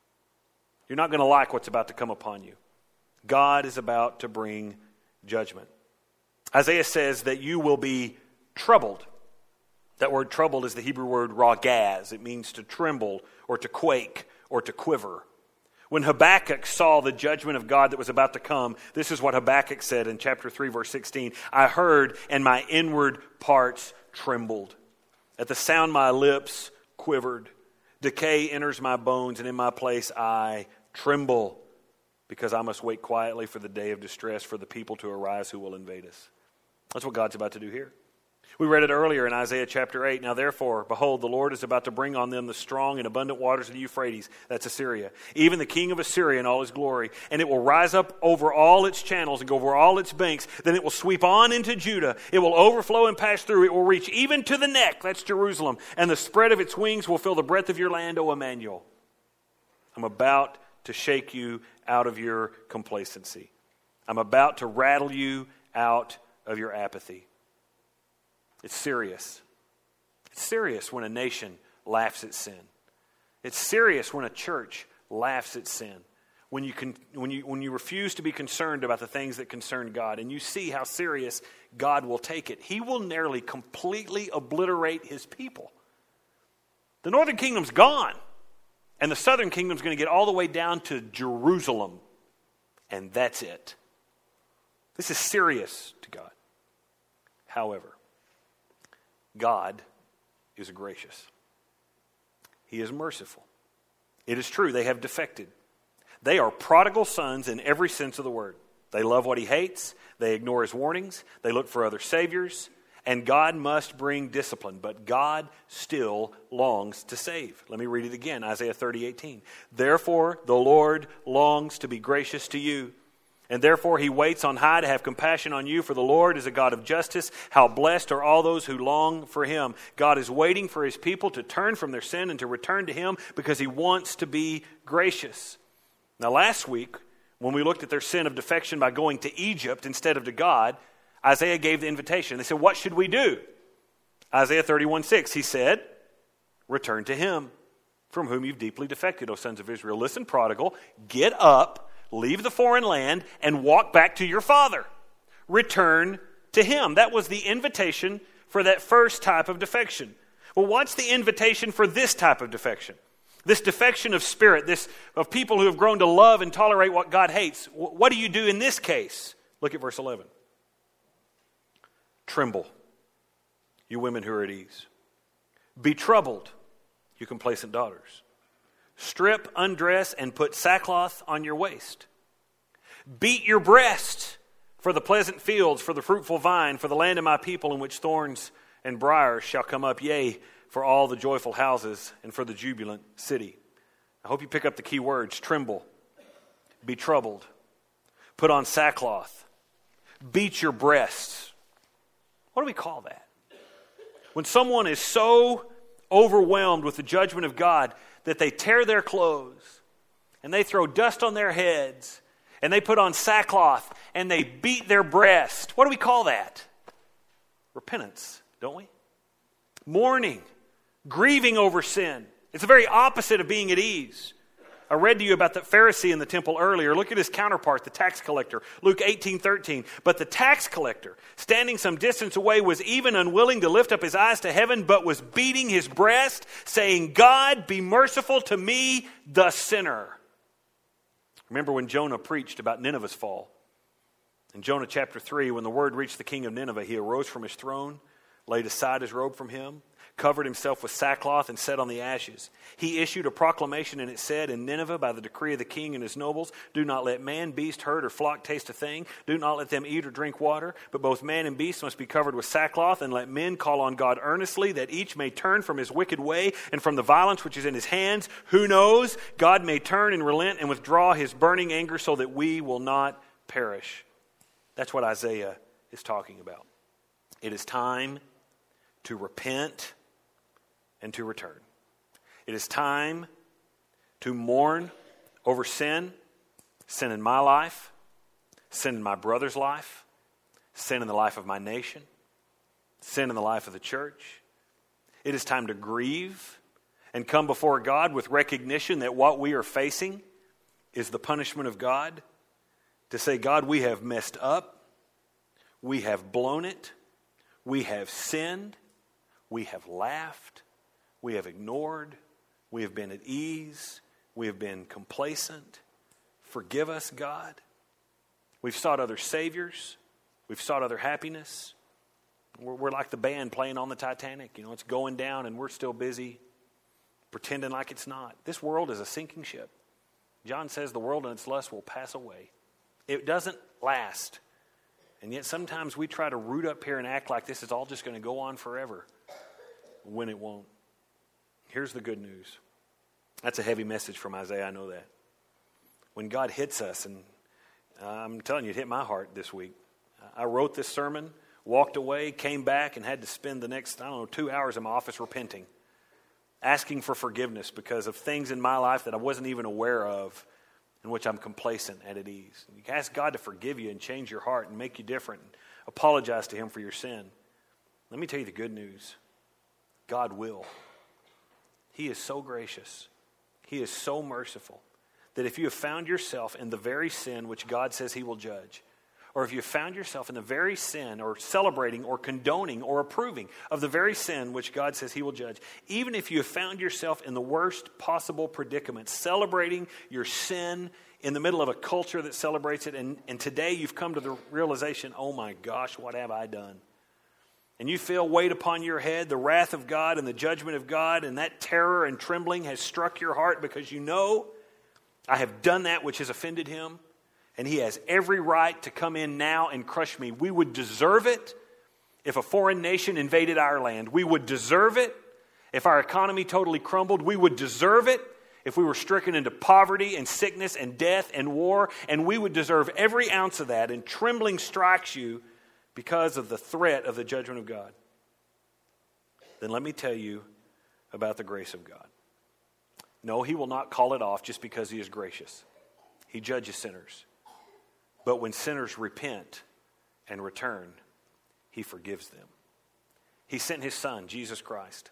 You're not going to like what's about to come upon you. God is about to bring judgment. Isaiah says that you will be troubled. That word troubled is the Hebrew word ragaz. It means to tremble or to quake or to quiver. When Habakkuk saw the judgment of God that was about to come, this is what Habakkuk said in chapter 3, verse 16. I heard and my inward parts trembled. At the sound my lips quivered. Decay enters my bones, and in my place I tremble, because I must wait quietly for the day of distress, for the people to arise who will invade us. That's what God's about to do here. We read it earlier in Isaiah chapter 8. Now therefore, behold, the Lord is about to bring on them the strong and abundant waters of the Euphrates. That's Assyria. Even the king of Assyria in all his glory. And it will rise up over all its channels and go over all its banks. Then it will sweep on into Judah. It will overflow and pass through. It will reach even to the neck. That's Jerusalem. And the spread of its wings will fill the breadth of your land, O Emmanuel. I'm about to shake you out of your complacency. I'm about to rattle you out of your apathy. It's serious. It's serious when a nation laughs at sin. It's serious when a church laughs at sin. When you refuse to be concerned about the things that concern God, and you see how serious God will take it. He will nearly completely obliterate his people. The northern kingdom's gone, and the southern kingdom's going to get all the way down to Jerusalem, and that's it. This is serious to God. However, God is gracious. He is merciful. It is true, they have defected. They are prodigal sons in every sense of the word. They love what he hates. They ignore his warnings. They look for other saviors. And God must bring discipline. But God still longs to save. Let me read it again, Isaiah 30:18. Therefore, the Lord longs to be gracious to you. And therefore he waits on high to have compassion on you, for the Lord is a God of justice. How blessed are all those who long for him. God is waiting for his people to turn from their sin and to return to him because he wants to be gracious. Now last week, when we looked at their sin of defection by going to Egypt instead of to God, Isaiah gave the invitation. They said, what should we do? Isaiah 31:6, he said, return to him from whom you've deeply defected, O sons of Israel. Listen, prodigal, get up, leave the foreign land, and walk back to your father. Return to him. That was the invitation for that first type of defection. Well, what's the invitation for this type of defection? This defection of spirit, this of people who have grown to love and tolerate what God hates. What do you do in this case? Look at verse 11. Tremble, you women who are at ease. Be troubled, you complacent daughters. Strip, undress, and put sackcloth on your waist. Beat your breast for the pleasant fields, for the fruitful vine, for the land of my people in which thorns and briars shall come up, yea, for all the joyful houses and for the jubilant city. I hope you pick up the key words. Tremble, be troubled, put on sackcloth, beat your breasts. What do we call that? When someone is so overwhelmed with the judgment of God that they tear their clothes and they throw dust on their heads and they put on sackcloth and they beat their breast. What do we call that? Repentance, don't we? Mourning, grieving over sin. It's the very opposite of being at ease. I read to you about the Pharisee in the temple earlier. Look at his counterpart, the tax collector. Luke 18:13. But the tax collector, standing some distance away, was even unwilling to lift up his eyes to heaven, but was beating his breast, saying, God, be merciful to me, the sinner. Remember when Jonah preached about Nineveh's fall? In Jonah chapter 3, when the word reached the king of Nineveh, he arose from his throne, laid aside his robe from him, covered himself with sackcloth, and sat on the ashes. He issued a proclamation, and it said, in Nineveh, by the decree of the king and his nobles, do not let man, beast, herd, or flock taste a thing. Do not let them eat or drink water. But both man and beast must be covered with sackcloth, and let men call on God earnestly, that each may turn from his wicked way and from the violence which is in his hands. Who knows? God may turn and relent and withdraw his burning anger so that we will not perish. That's what Isaiah is talking about. It is time to repent and to return. It is time to mourn over sin in my life, sin in my brother's life, sin in the life of my nation, sin in the life of the church. It is time to grieve and come before God with recognition that what we are facing is the punishment of God. To say, God, we have messed up, we have blown it, we have sinned, we have laughed, we have ignored, we have been at ease, we have been complacent. Forgive us, God. We've sought other saviors, we've sought other happiness. We're like the band playing on the Titanic. You know, it's going down and we're still busy pretending like it's not. This world is a sinking ship. John says the world and its lust will pass away. It doesn't last. And yet sometimes we try to root up here and act like this is all just going to go on forever when it won't. Here's the good news. That's a heavy message from Isaiah, I know that. When God hits us, and I'm telling you, it hit my heart this week. I wrote this sermon, walked away, came back, and had to spend the next, 2 hours in my office repenting, asking for forgiveness because of things in my life that I wasn't even aware of, in which I'm complacent and at ease. You can ask God to forgive you and change your heart and make you different. And apologize to him for your sin. Let me tell you the good news. God will. He is so gracious. He is so merciful that if you have found yourself in the very sin which God says he will judge, or if you have found yourself in the very sin or celebrating or condoning or approving of the very sin which God says he will judge, even if you have found yourself in the worst possible predicament, celebrating your sin in the middle of a culture that celebrates it, and today you've come to the realization, oh my gosh, what have I done? And you feel weight upon your head, the wrath of God and the judgment of God, and that terror and trembling has struck your heart because you know, I have done that which has offended him, and he has every right to come in now and crush me. We would deserve it if a foreign nation invaded our land. We would deserve it if our economy totally crumbled. We would deserve it if we were stricken into poverty and sickness and death and war, and we would deserve every ounce of that, and trembling strikes you because of the threat of the judgment of God. Then let me tell you about the grace of God. No, he will not call it off just because he is gracious. He judges sinners. But when sinners repent and return, he forgives them. He sent his son, Jesus Christ,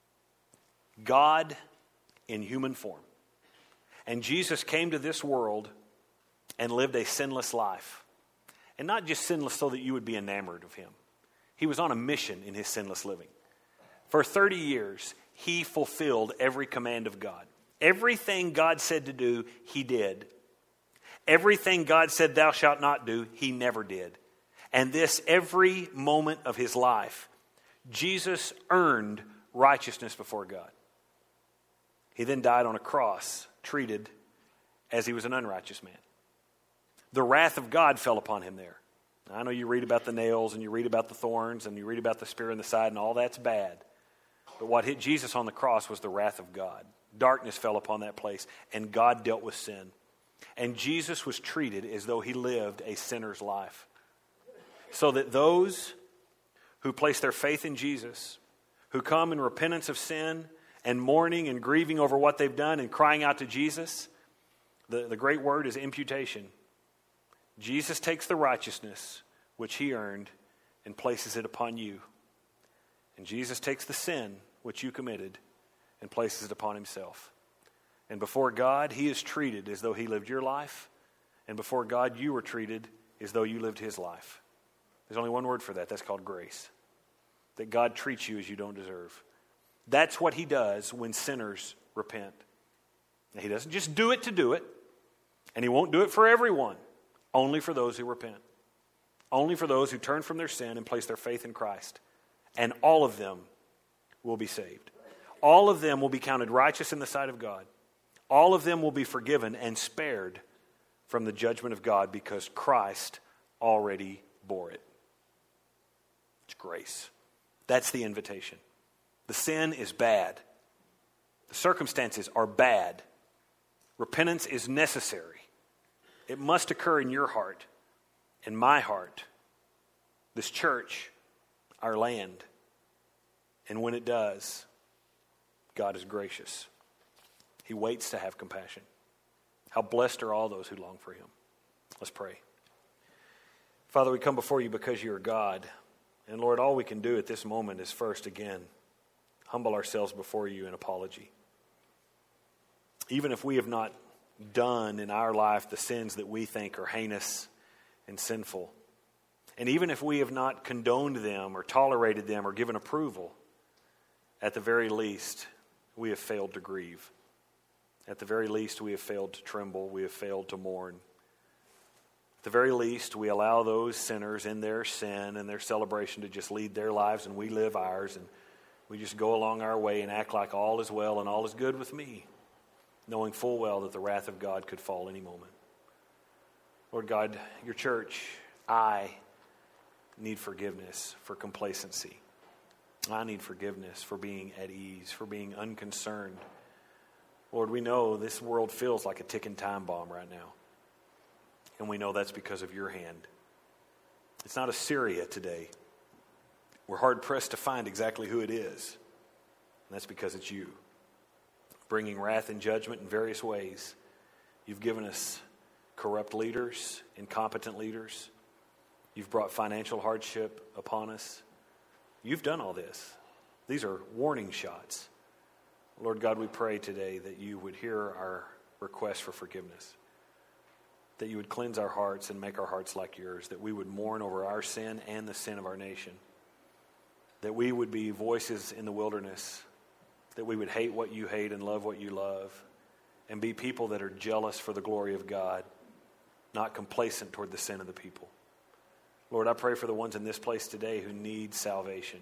God in human form. And Jesus came to this world and lived a sinless life. And not just sinless so that you would be enamored of him. He was on a mission in his sinless living. For 30 years, he fulfilled every command of God. Everything God said to do, he did. Everything God said thou shalt not do, he never did. And this every moment of his life, Jesus earned righteousness before God. He then died on a cross, treated as he was an unrighteous man. The wrath of God fell upon him there. I know you read about the nails and you read about the thorns and you read about the spear in the side and all that's bad. But what hit Jesus on the cross was the wrath of God. Darkness fell upon that place and God dealt with sin. And Jesus was treated as though he lived a sinner's life. So that those who place their faith in Jesus, who come in repentance of sin and mourning and grieving over what they've done and crying out to Jesus, the great word is imputation. Jesus takes the righteousness which he earned and places it upon you. And Jesus takes the sin which you committed and places it upon himself. And before God, he is treated as though he lived your life. And before God, you were treated as though you lived his life. There's only one word for that. That's called grace. That God treats you as you don't deserve. That's what he does when sinners repent. Now, he doesn't just do it to do it. And he won't do it for everyone. Only for those who repent. Only for those who turn from their sin and place their faith in Christ. And all of them will be saved. All of them will be counted righteous in the sight of God. All of them will be forgiven and spared from the judgment of God because Christ already bore it. It's grace. That's the invitation. The sin is bad. The circumstances are bad. Repentance is necessary. It must occur in your heart, in my heart, this church, our land. And when it does, God is gracious. He waits to have compassion. How blessed are all those who long for him. Let's pray. Father, we come before you because you are God. And Lord, all we can do at this moment is first, again, humble ourselves before you in apology. Even if we have not done in our life the sins that we think are heinous and sinful, and even if we have not condoned them or tolerated them or given approval, at the very least, we have failed to grieve. At the very least, we have failed to tremble. We have failed to mourn. At the very least, we allow those sinners in their sin and their celebration to just lead their lives and we live ours, and we just go along our way and act like all is well and all is good with me, knowing full well that the wrath of God could fall any moment. Lord God, your church, I need forgiveness for complacency. I need forgiveness for being at ease, for being unconcerned. Lord, we know this world feels like a ticking time bomb right now. And we know that's because of your hand. It's not Assyria today. We're hard-pressed to find exactly who it is. And that's because it's you. Bringing wrath and judgment in various ways. You've given us corrupt leaders, incompetent leaders. You've brought financial hardship upon us. You've done all this. These are warning shots. Lord God, we pray today that you would hear our request for forgiveness. That you would cleanse our hearts and make our hearts like yours. That we would mourn over our sin and the sin of our nation. That we would be voices in the wilderness. That we would hate what you hate and love what you love. And be people that are jealous for the glory of God. Not complacent toward the sin of the people. Lord, I pray for the ones in this place today who need salvation.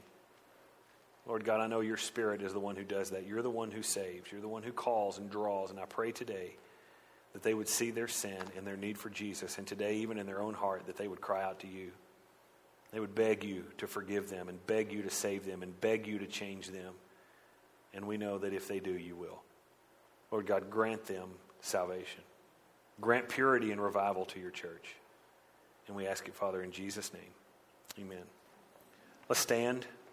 Lord God, I know your Spirit is the one who does that. You're the one who saves. You're the one who calls and draws. And I pray today that they would see their sin and their need for Jesus. And today, even in their own heart, that they would cry out to you. They would beg you to forgive them and beg you to save them and beg you to change them. And we know that if they do, you will. Lord God, grant them salvation. Grant purity and revival to your church. And we ask it, Father, in Jesus' name. Amen. Let's stand.